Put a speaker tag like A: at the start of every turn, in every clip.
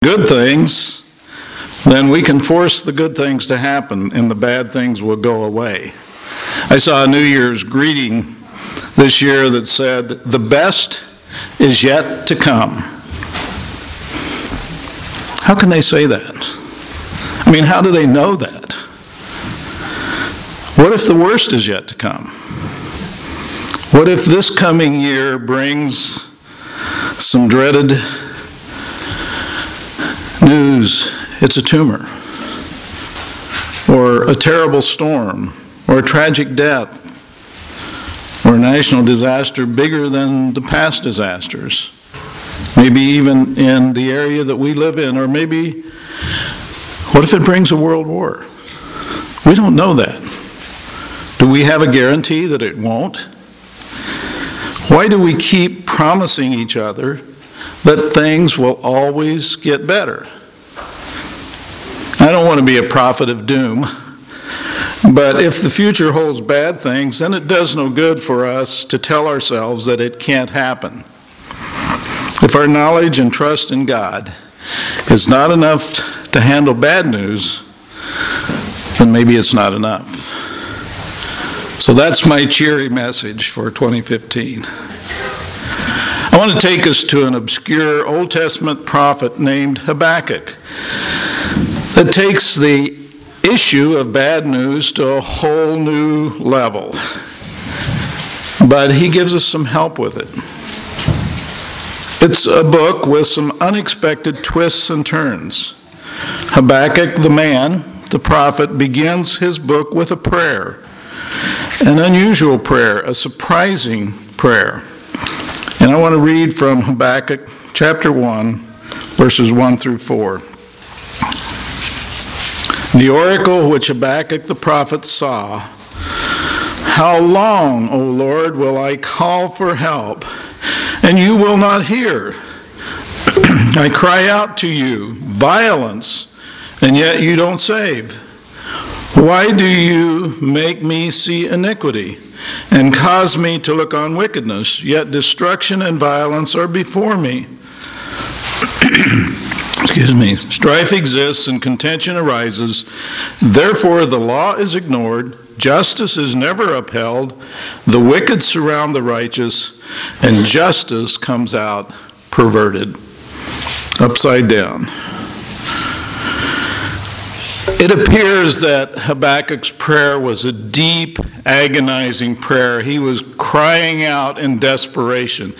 A: good things, then we can force the good things to happen and the bad things will go away. I saw a New Year's greeting this year that said, "The best is yet to come." How can they say that? I mean, how do they know that? What if the worst is yet to come? What if this coming year brings some dreaded news? It's a tumor, or a terrible storm, or a tragic death, or a national disaster bigger than the past disasters. Maybe even in the area that we live in, or maybe, what if it brings a world war? We don't know that. Do we have a guarantee that it won't? Why do we keep promising each other that things will always get better? I don't want to be a prophet of doom, but if the future holds bad things, then it does no good for us to tell ourselves that it can't happen. If our knowledge and trust in God is not enough to handle bad news, then maybe it's not enough. So that's my cheery message for 2015. I want to take us to an obscure Old Testament prophet named Habakkuk that takes the issue of bad news to a whole new level. But he gives us some help with it. It's a book with some unexpected twists and turns. Habakkuk, the man, the prophet, begins his book with a prayer. An unusual prayer, a surprising prayer. And I want to read from Habakkuk chapter 1, verses 1 through 4. The oracle which Habakkuk the prophet saw. How long, O Lord, will I call for help, and you will not hear? I cry out to you, violence, and yet you don't save. Why do you make me see iniquity and cause me to look on wickedness? Yet destruction and violence are before me. Strife exists and contention arises. Therefore the law is ignored. Justice is never upheld. The wicked surround the righteous, and justice comes out perverted. Upside down. It appears that Habakkuk's prayer was a deep, agonizing prayer. He was crying out in desperation.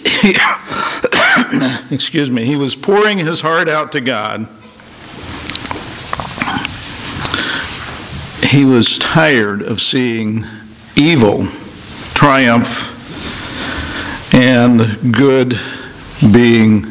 A: He was pouring his heart out to God. He was tired of seeing evil triumph and good being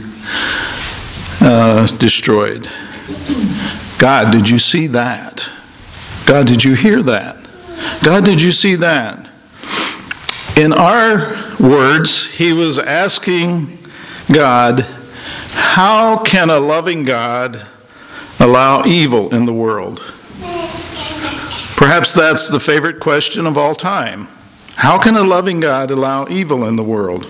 A: destroyed. God, did you see that? God, did you hear that? God, did you see that? In our words, he was asking God, how can a loving God allow evil in the world? Perhaps that's the favorite question of all time. How can a loving God allow evil in the world?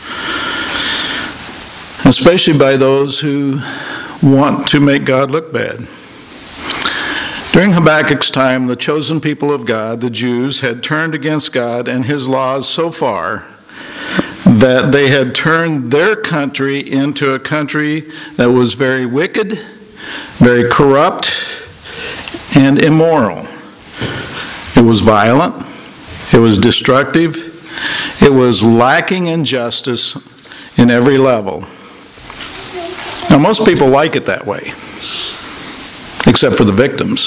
A: Especially by those who want to make God look bad. During Habakkuk's time, the chosen people of God, the Jews, had turned against God and his laws so far that they had turned their country into a country that was very wicked, very corrupt, and immoral. It was violent, it was destructive, it was lacking in justice in every level. Now, most people like it that way, except for the victims.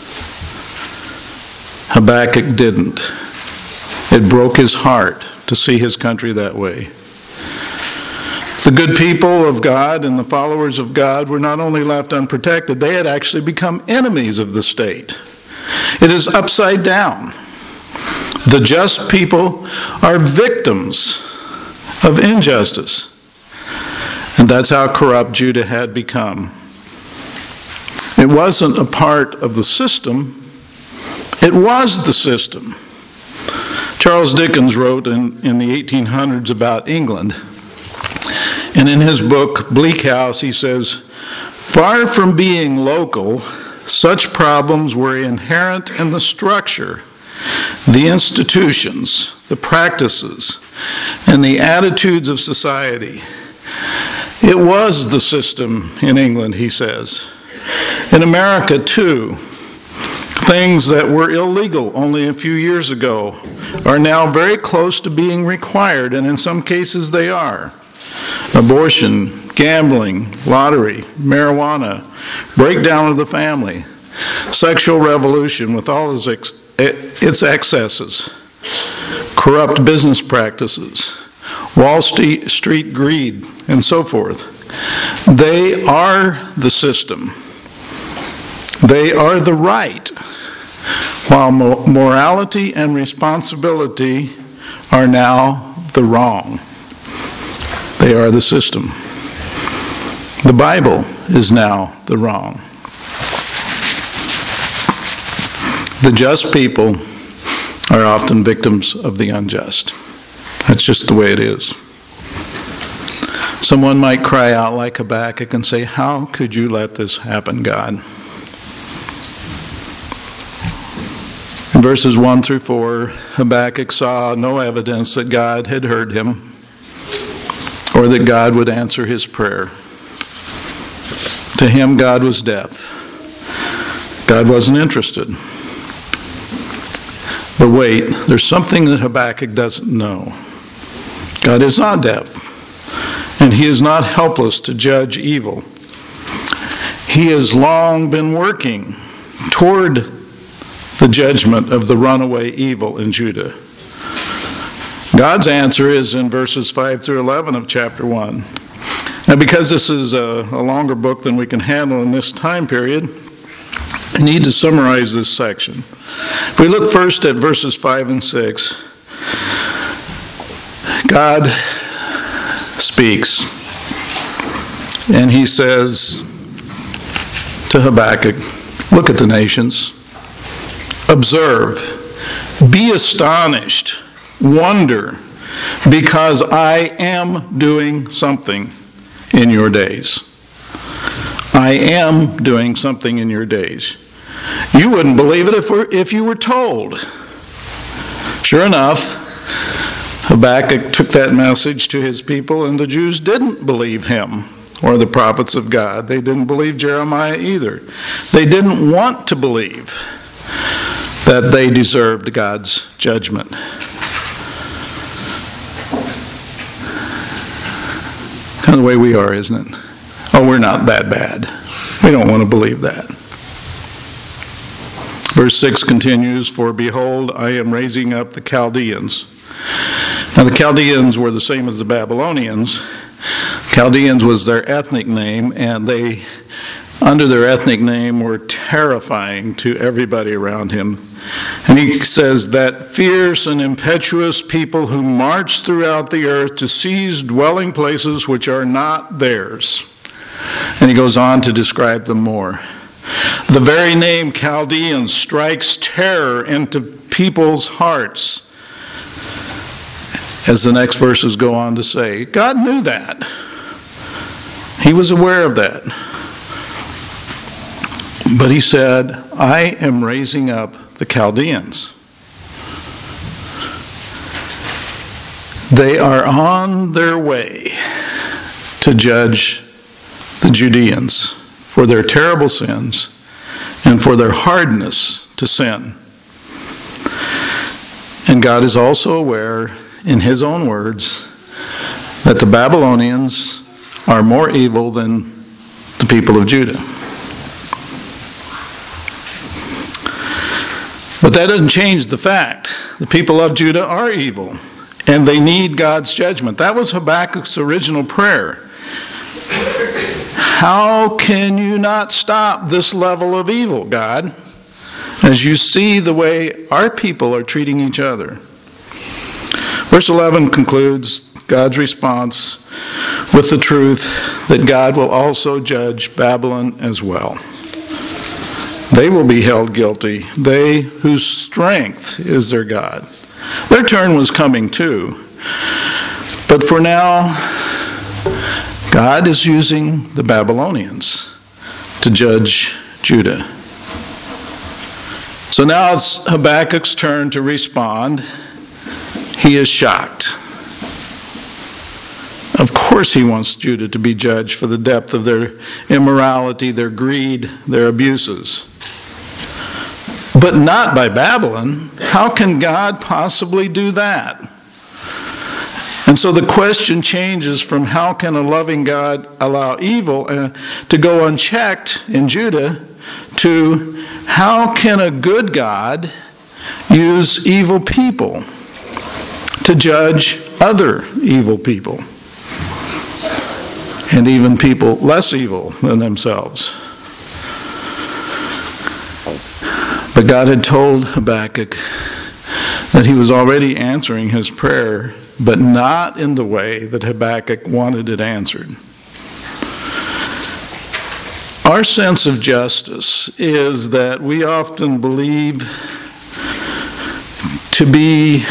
A: Habakkuk didn't. It broke his heart to see his country that way. The good people of God and the followers of God were not only left unprotected, they had actually become enemies of the state. It is upside down. The just people are victims of injustice. And that's how corrupt Judah had become. It wasn't a part of the system. It was the system. Charles Dickens wrote in the 1800s about England. And in his book, Bleak House, he says, Far from being local, such problems were inherent in the structure, the institutions, the practices, and the attitudes of society. It was the system in England, he says. In America, too, things that were illegal only a few years ago are now very close to being required, and in some cases they are. Abortion, gambling, lottery, marijuana, breakdown of the family, sexual revolution with all its excesses, corrupt business practices, Wall Street greed, and so forth. They are the system. They are the right, while morality and responsibility are now the wrong. They are the system. The Bible is now the wrong. The just people are often victims of the unjust. That's just the way it is. Someone might cry out like Habakkuk and say, "How could you let this happen, God?" In verses 1 through 4, Habakkuk saw no evidence that God had heard him or that God would answer his prayer. To him, God was deaf. God wasn't interested. But wait, there's something that Habakkuk doesn't know. God is not deaf, and he is not helpless to judge evil. He has long been working toward the judgment of the runaway evil in Judah. God's answer is in verses 5 through 11 of chapter 1. Now, because this is a longer book than we can handle in this time period, I need to summarize this section. If we look first at verses 5 and 6, God speaks, and he says to Habakkuk, "Look at the nations. Observe, be astonished, wonder, because I am doing something in your days." I am doing something in your days. You wouldn't believe it if you were told. Sure enough, Habakkuk took that message to his people, and the Jews didn't believe him or the prophets of God. They didn't believe Jeremiah either. They didn't want to believe that they deserved God's judgment. Kind of the way we are, isn't it? Oh, we're not that bad. We don't want to believe that. Verse 6 continues, "For behold, I am raising up the Chaldeans." Now the Chaldeans were the same as the Babylonians. Chaldeans was their ethnic name, and they, under their ethnic name, were terrifying to everybody around him. And he says that fierce and impetuous people who march throughout the earth to seize dwelling places which are not theirs. And he goes on to describe them more. The very name Chaldeans strikes terror into people's hearts. As the next verses go on to say, God knew that. He was aware of that. But he said, I am raising up the Chaldeans. They are on their way to judge the Judeans for their terrible sins and for their hardness to sin. And God is also aware, in his own words, that the Babylonians are more evil than the people of Judah. But that doesn't change the fact the people of Judah are evil, and they need God's judgment. That was Habakkuk's original prayer. How can you not stop this level of evil, God, as you see the way our people are treating each other? Verse 11 concludes God's response with the truth that God will also judge Babylon as well. They will be held guilty, they whose strength is their God. Their turn was coming too. But for now, God is using the Babylonians to judge Judah. So now it's Habakkuk's turn to respond. He is shocked. Of course he wants Judah to be judged for the depth of their immorality, their greed, their abuses. But not by Babylon. How can God possibly do that? And so the question changes from how can a loving God allow evil to go unchecked in Judah to how can a good God use evil people to judge other evil people, and even people less evil than themselves. But God had told Habakkuk that he was already answering his prayer, but not in the way that Habakkuk wanted it answered. Our sense of justice is that we often believe to be,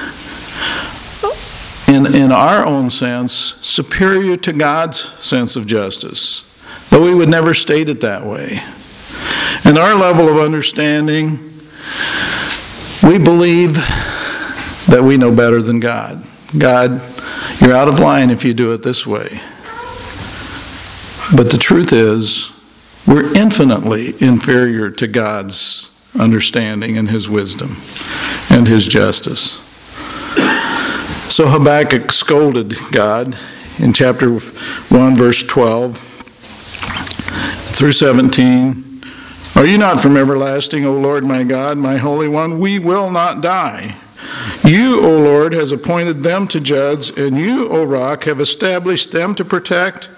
A: in our own sense, superior to God's sense of justice, though we would never state it that way. In our level of understanding, we believe that we know better than God. God, you're out of line if you do it this way. But the truth is, we're infinitely inferior to God's understanding and His wisdom and His justice. So Habakkuk scolded God in chapter 1, verse 12 through 17. Are you not from everlasting, O Lord my God, my Holy One? We will not die. You, O Lord, has appointed them to judge, and you, O Rock, have established them to protect.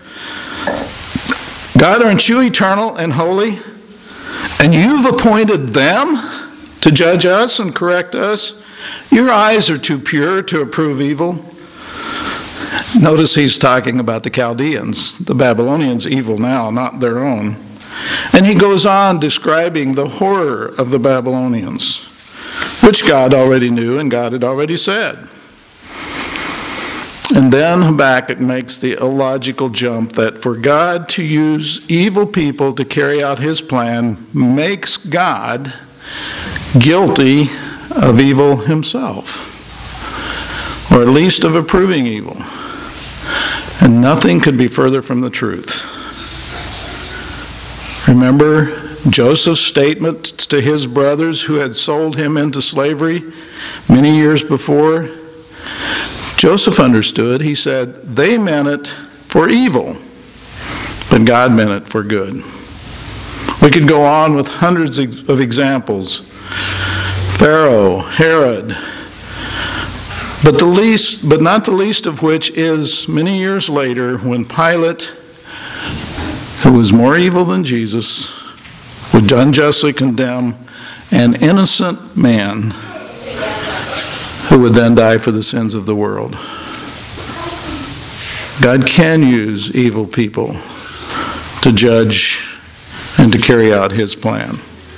A: God, aren't you eternal and holy? And you've appointed them to judge us and correct us? Your eyes are too pure to approve evil. Notice he's talking about the Chaldeans, the Babylonians' evil now, not their own. And he goes on describing the horror of the Babylonians, which God already knew and God had already said. And then Habakkuk makes the illogical jump that for God to use evil people to carry out His plan makes God guilty of evil Himself, or at least of approving evil. And nothing could be further from the truth. Remember Joseph's statement to his brothers who had sold him into slavery many years before? Joseph understood. He said, they meant it for evil, but God meant it for good. We could go on with hundreds of examples. Pharaoh, Herod, but not the least of which is many years later when Pilate, who was more evil than Jesus, would unjustly condemn an innocent man who would then die for the sins of the world. God can use evil people to judge and to carry out His plan.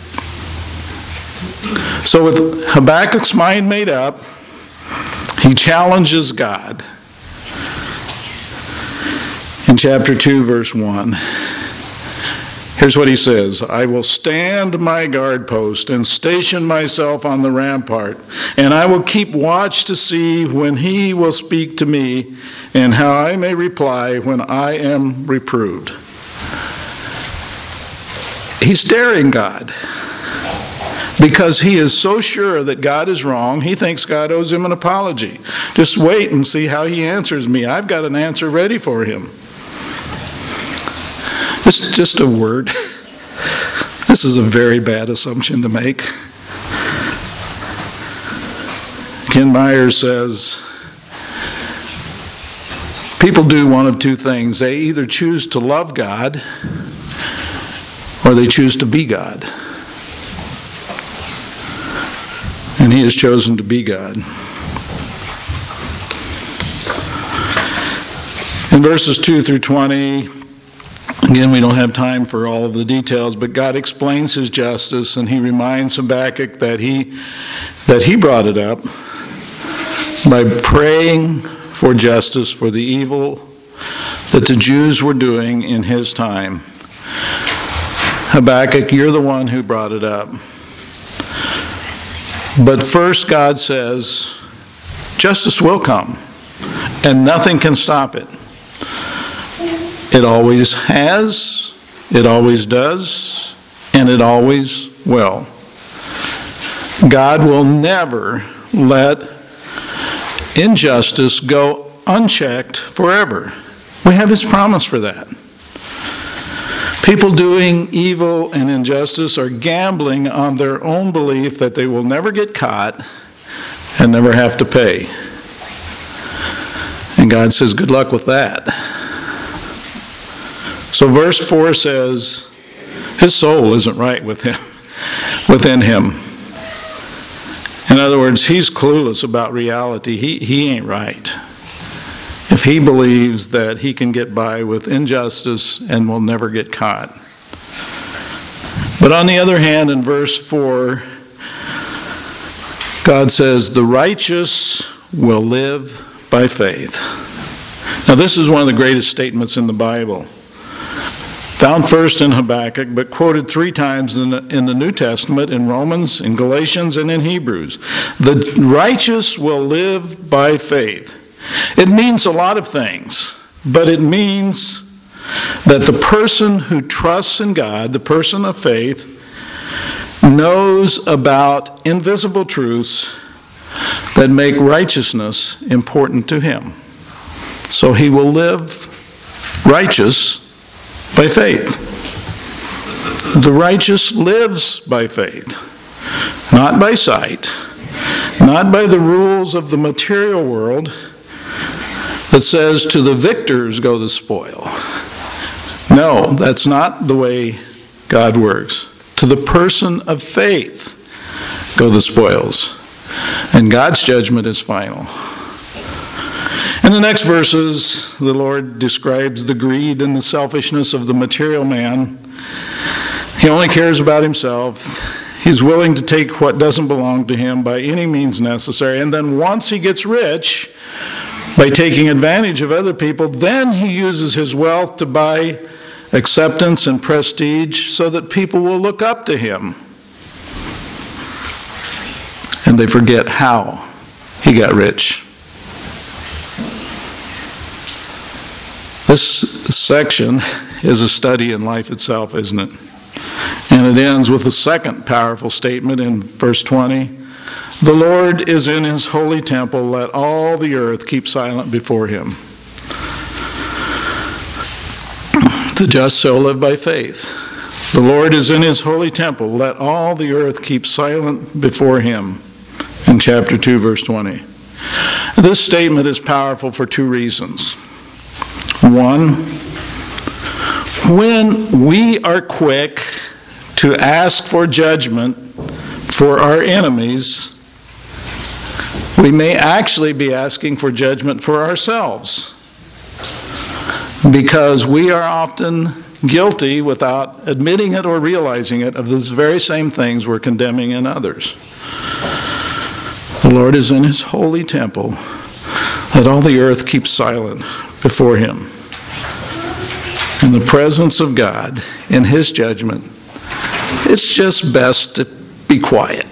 A: So with Habakkuk's mind made up, he challenges God. In chapter 2, verse 1, here's what he says. I will stand my guard post and station myself on the rampart, and I will keep watch to see when He will speak to me and how I may reply when I am reproved. He's daring God because he is so sure that God is wrong, he thinks God owes him an apology. Just wait and see how he answers me. I've got an answer ready for him. Just a word. This is a very bad assumption to make. Ken Myers says, people do one of two things. They either choose to love God or they choose to be God. And he has chosen to be God. In verses 2 through 20, again, we don't have time for all of the details, but God explains His justice, and He reminds Habakkuk that he brought it up by praying for justice for the evil that the Jews were doing in his time. Habakkuk, you're the one who brought it up. But first, God says, justice will come, and nothing can stop it. It always has, it always does, and it always will. God will never let injustice go unchecked forever. We have His promise for that. People doing evil and injustice are gambling on their own belief that they will never get caught and never have to pay. And God says, good luck with that. So verse 4 says, his soul isn't right within him. In other words, he's clueless about reality. He ain't right. If he believes that he can get by with injustice and will never get caught. But on the other hand, in verse 4, God says, the righteous will live by faith. Now, this is one of the greatest statements in the Bible. Found first in Habakkuk, but quoted 3 times in the New Testament, in Romans, in Galatians, and in Hebrews. The righteous will live by faith. It means a lot of things, but it means that the person who trusts in God, the person of faith, knows about invisible truths that make righteousness important to him. So he will live righteous by faith. The righteous lives by faith, not by sight, not by the rules of the material world that says to the victors go the spoil. No, that's not the way God works. To the person of faith go the spoils. And God's judgment is final. In the next verses, the Lord describes the greed and the selfishness of the material man. He only cares about himself. He's willing to take what doesn't belong to him by any means necessary. And then once he gets rich, by taking advantage of other people, then he uses his wealth to buy acceptance and prestige so that people will look up to him. And they forget how he got rich. This section is a study in life itself, isn't it? And it ends with the second powerful statement in verse 20. The Lord is in his holy temple. Let all the earth keep silent before him. The just shall live by faith. The Lord is in his holy temple. Let all the earth keep silent before him. In chapter 2, verse 20. This statement is powerful for 2 reasons. One, when we are quick to ask for judgment for our enemies, we may actually be asking for judgment for ourselves, because we are often guilty without admitting it or realizing it of those very same things we're condemning in others. The Lord is in his holy temple. Let all the earth keep silent before him. In the presence of God, in his judgment, it's just best to be quiet.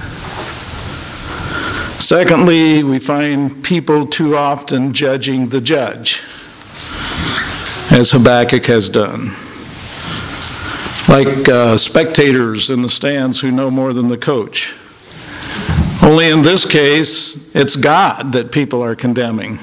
A: Secondly, we find people too often judging the judge, as Habakkuk has done. Like spectators in the stands who know more than the coach. Only in this case, it's God that people are condemning.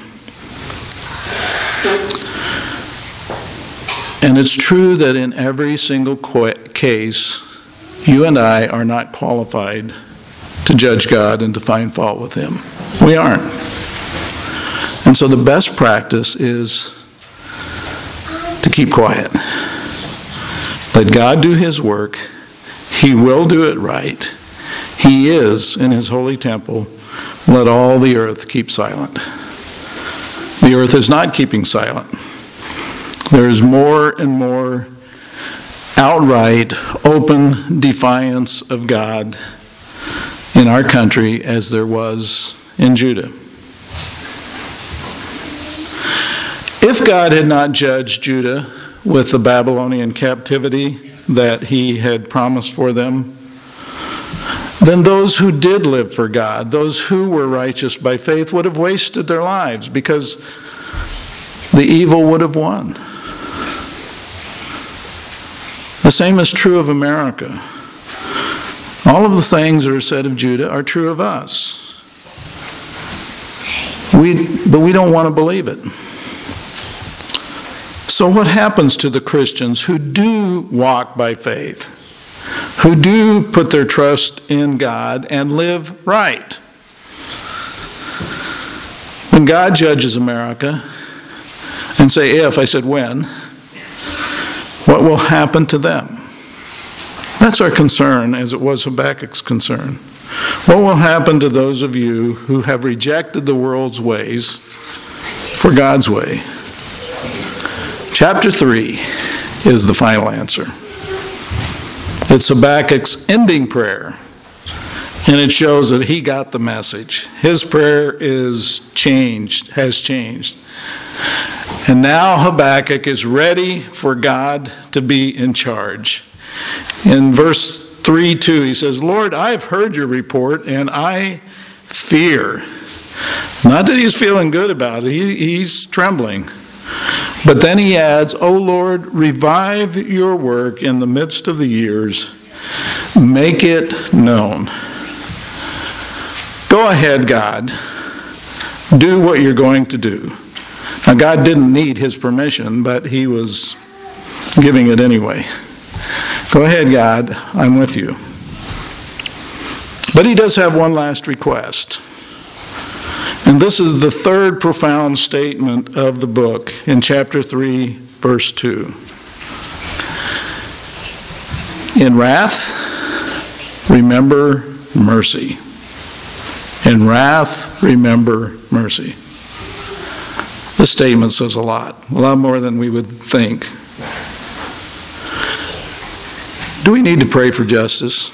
A: And it's true that in every single case, you and I are not qualified to judge God and to find fault with him. We aren't. And so the best practice is to keep quiet. Let God do his work. He will do it right. He is in his holy temple. Let all the earth keep silent. The earth is not keeping silent. There is more and more outright, open defiance of God in our country as there was in Judah. If God had not judged Judah with the Babylonian captivity, that he had promised for them, then those who did live for God, those who were righteous by faith, would have wasted their lives because the evil would have won. The same is true of America. All of the things that are said of Judah are true of us. But we don't want to believe it. So what happens to the Christians who do walk by faith, who do put their trust in God and live right? When God judges America, and say if, I said when, what will happen to them? That's our concern, as it was Habakkuk's concern. What will happen to those of you who have rejected the world's ways for God's way? Chapter 3 is the final answer. It's Habakkuk's ending prayer, and it shows that he got the message. His prayer has changed. And now Habakkuk is ready for God to be in charge. In verse 3:2, he says, Lord, I have heard your report, and I fear. Not that he's feeling good about it, he's trembling. But then he adds, O Lord, revive your work in the midst of the years. Make it known. Go ahead, God. Do what you're going to do. Now, God didn't need his permission, but he was giving it anyway. Go ahead, God. I'm with you. But he does have one last request. And this is the third profound statement of the book in chapter 3, verse 2. In wrath, remember mercy. In wrath, remember mercy. This statement says a lot more than we would think. Do we need to pray for justice?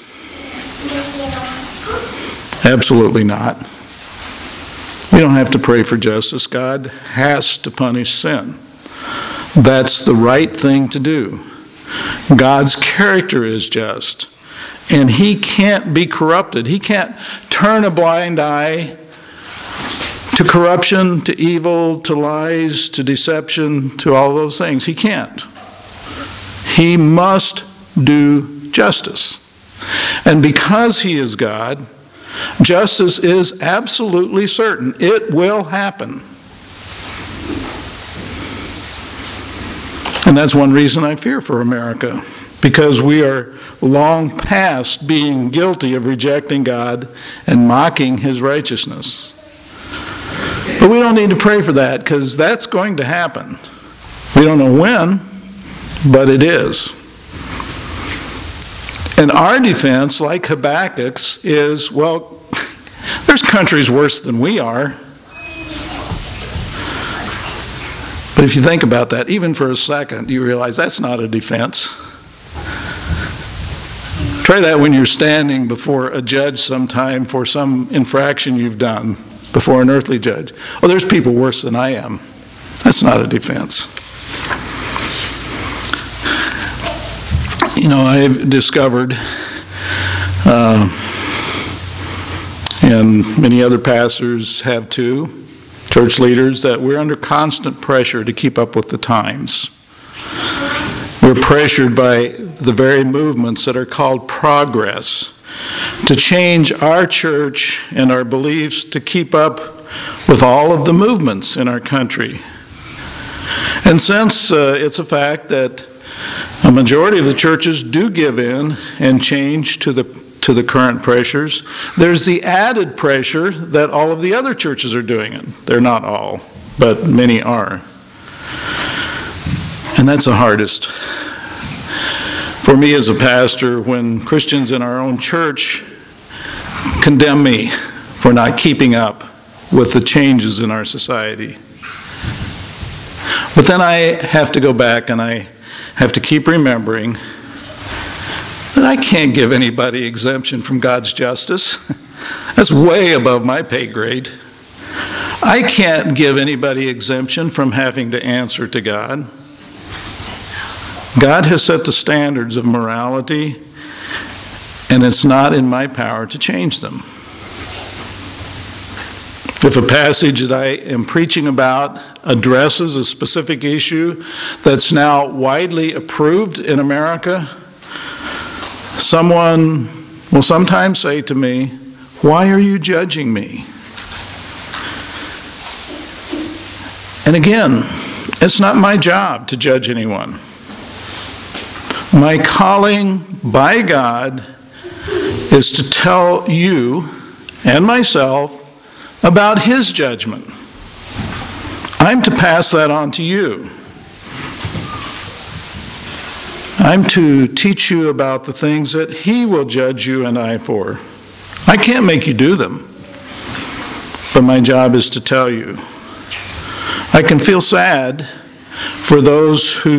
A: Absolutely not. We don't have to pray for justice. God has to punish sin. That's the right thing to do. God's character is just, and he can't be corrupted. He can't turn a blind eye to corruption, to evil, to lies, to deception, to all those things. He can't. He must do justice. And because he is God, justice is absolutely certain. It will happen. And that's one reason I fear for America, because we are long past being guilty of rejecting God and mocking his righteousness. But we don't need to pray for that, because that's going to happen. We don't know when, but it is. And our defense, like Habakkuk's, is, well, there's countries worse than we are. But if you think about that, even for a second, you realize that's not a defense. Try that when you're standing before a judge sometime for some infraction you've done, before an earthly judge. Oh, there's people worse than I am. That's not a defense. You know, I've discovered, and many other pastors have too, church leaders, that we're under constant pressure to keep up with the times. We're pressured by the very movements that are called progress to change our church and our beliefs to keep up with all of the movements in our country. And since it's a fact that a majority of the churches do give in and change to the current pressures, there's the added pressure that all of the other churches are doing it. They're not all, but many are. And that's the hardest. For me as a pastor, when Christians in our own church condemn me for not keeping up with the changes in our society. But then I have to go back and I have to keep remembering that I can't give anybody exemption from God's justice. That's way above my pay grade. I can't give anybody exemption from having to answer to God. God has set the standards of morality, and it's not in my power to change them. If a passage that I am preaching about addresses a specific issue that's now widely approved in America, someone will sometimes say to me, "Why are you judging me?" And again, it's not my job to judge anyone. My calling by God is to tell you and myself about His judgment. I'm to pass that on to you. I'm to teach you about the things that He will judge you and I for. I can't make you do them, but my job is to tell you. I can feel sad for those who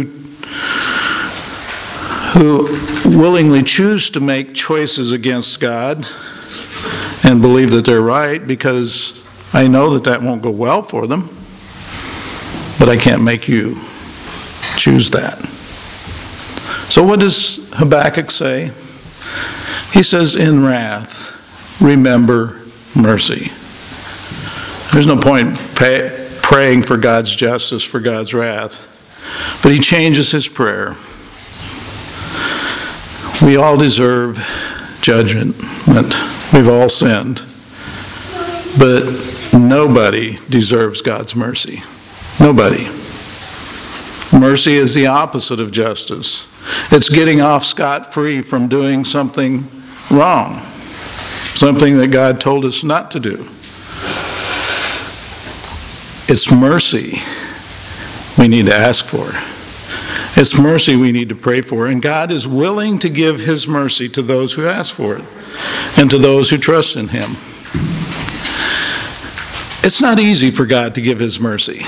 A: willingly choose to make choices against God and believe that they're right, because I know that that won't go well for them. But I can't make you choose that. So what does Habakkuk say? He says, "In wrath, remember mercy." There's no point praying for God's justice, for God's wrath. But he changes his prayer. We all deserve judgment. We've all sinned. But nobody deserves God's mercy. Nobody. Mercy is the opposite of justice. It's getting off scot-free from doing something wrong, something that God told us not to do. It's mercy we need to ask for. It's mercy we need to pray for, and God is willing to give His mercy to those who ask for it and to those who trust in Him. It's not easy for God to give His mercy.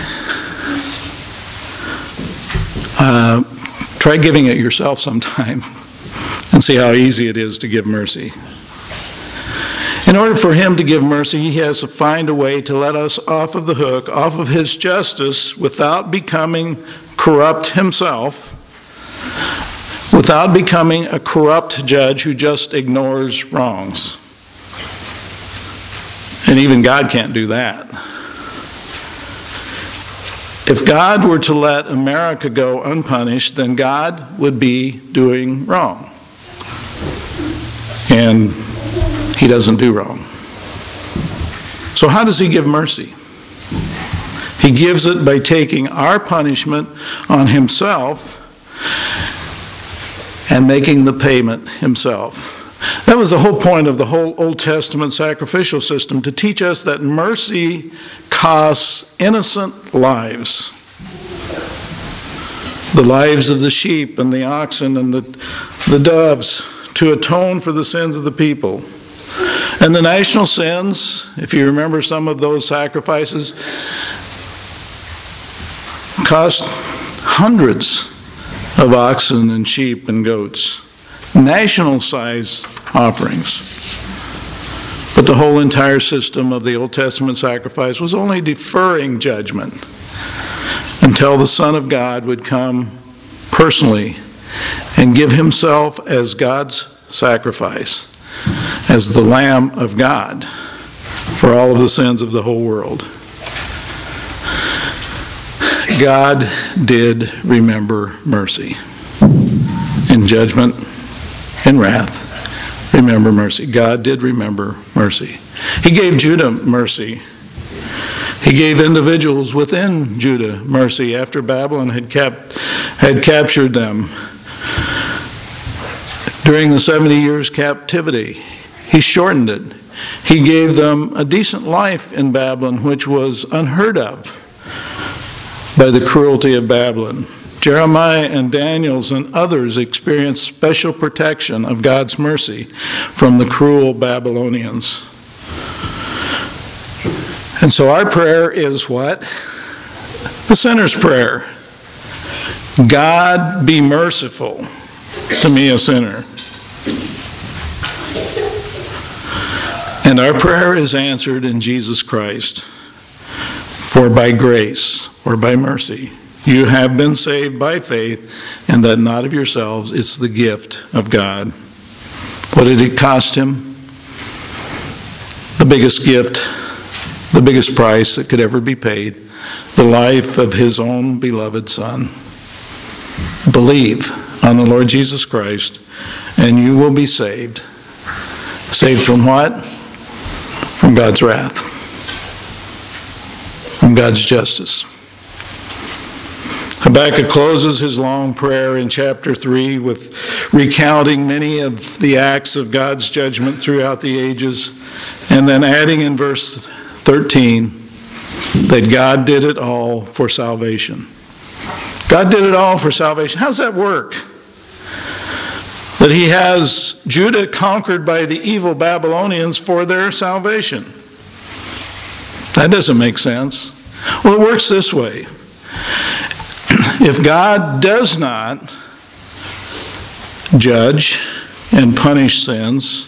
A: Try giving it yourself sometime and see how easy it is to give mercy. In order for Him to give mercy, He has to find a way to let us off of the hook, off of His justice, without becoming corrupt Himself, without becoming a corrupt judge who just ignores wrongs. And even God can't do that. If God were to let America go unpunished, then God would be doing wrong. And He doesn't do wrong. So how does He give mercy? He gives it by taking our punishment on Himself and making the payment Himself. That was the whole point of the whole Old Testament sacrificial system, to teach us that mercy costs innocent lives. The lives of the sheep and the oxen and the doves, to atone for the sins of the people. And the national sins, if you remember some of those sacrifices, cost hundreds of oxen and sheep and goats. National size offerings. But the whole entire system of the Old Testament sacrifice was only deferring judgment until the Son of God would come personally and give Himself as God's sacrifice, as the Lamb of God for all of the sins of the whole world. God did remember mercy. In judgment, in wrath, remember mercy. God did remember mercy. He gave Judah mercy. He gave individuals within Judah mercy after Babylon had captured them. During the 70 years captivity, He shortened it. He gave them a decent life in Babylon, which was unheard of by the cruelty of Babylon. Jeremiah and Daniel and others experienced special protection of God's mercy from the cruel Babylonians. And so our prayer is what? The sinner's prayer. God, be merciful to me, a sinner. And our prayer is answered in Jesus Christ. For by grace, or by mercy, You have been saved by faith, and that not of yourselves. It's the gift of God. What did it cost him? The biggest gift, the biggest price that could ever be paid, the life of his own beloved Son. Believe on the Lord Jesus Christ, and you will be saved. Saved from what? From God's wrath, from God's justice. Habakkuk closes his long prayer in chapter 3 with recounting many of the acts of God's judgment throughout the ages, and then adding in verse 13 that God did it all for salvation. God did it all for salvation. How does that work? That he has Judah conquered by the evil Babylonians for their salvation. That doesn't make sense. Well, it works this way. If God does not judge and punish sins,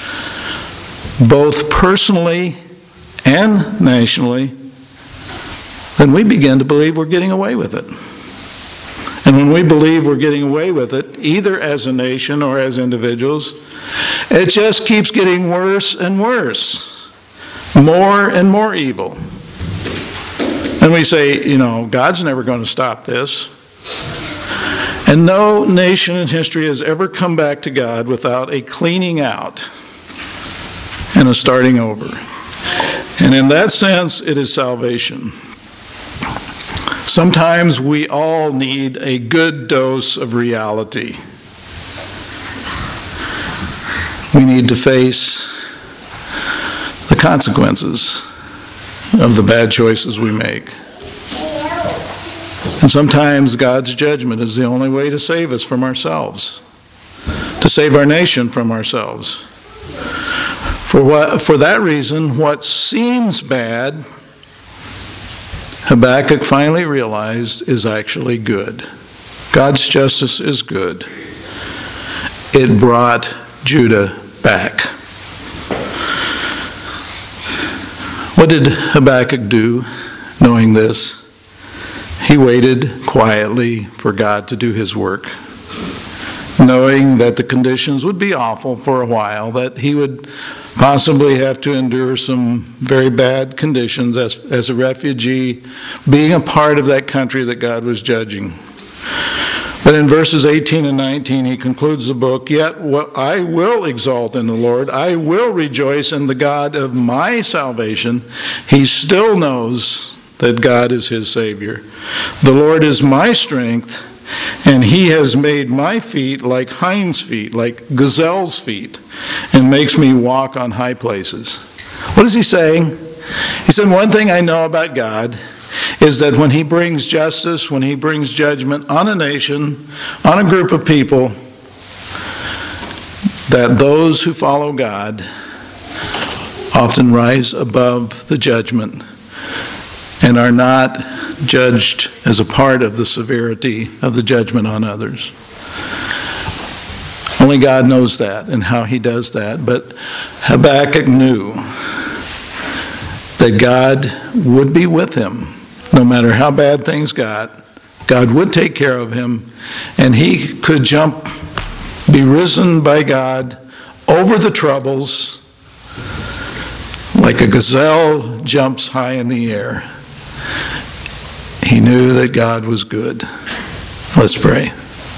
A: both personally and nationally, then we begin to believe we're getting away with it. And when we believe we're getting away with it, either as a nation or as individuals, it just keeps getting worse and worse, more and more evil. And we say, God's never going to stop this. And no nation in history has ever come back to God without a cleaning out and a starting over. And in that sense, it is salvation. Sometimes we all need a good dose of reality. We need to face the consequences of the bad choices we make. And sometimes God's judgment is the only way to save us from ourselves, to save our nation from ourselves. For that reason, what seems bad, Habakkuk finally realized, is actually good. God's justice is good. It brought Judah back. What did Habakkuk do, knowing this? He waited quietly for God to do his work, knowing that the conditions would be awful for a while, that he would possibly have to endure some very bad conditions as a refugee, being a part of that country that God was judging. But in verses 18 and 19, he concludes the book, "Yet I will exalt in the Lord. I will rejoice in the God of my salvation." He still knows that God is his Savior. "The Lord is my strength, and he has made my feet like hinds' feet, like gazelles' feet, and makes me walk on high places." What is he saying? He said, one thing I know about God is that when he brings justice, when he brings judgment on a nation, on a group of people, that those who follow God often rise above the judgment and are not judged as a part of the severity of the judgment on others. Only God knows that and how he does that. But Habakkuk knew that God would be with him. No matter how bad things got, God would take care of him, and he could be risen by God over the troubles like a gazelle jumps high in the air. He knew that God was good. Let's pray.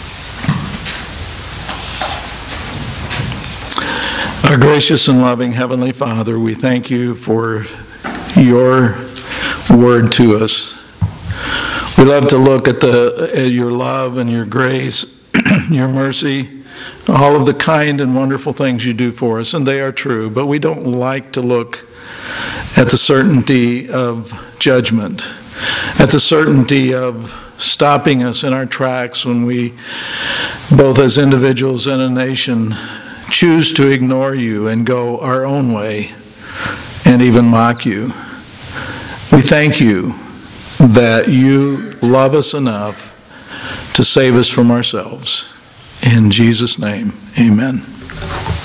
A: Our gracious and loving Heavenly Father, we thank you for your word to us. We love to look at your love and your grace, your mercy, all of the kind and wonderful things you do for us, and they are true, but we don't like to look at the certainty of judgment, at the certainty of stopping us in our tracks when we, both as individuals and a nation, choose to ignore you and go our own way and even mock you. We thank you that you love us enough to save us from ourselves. In Jesus' name, amen.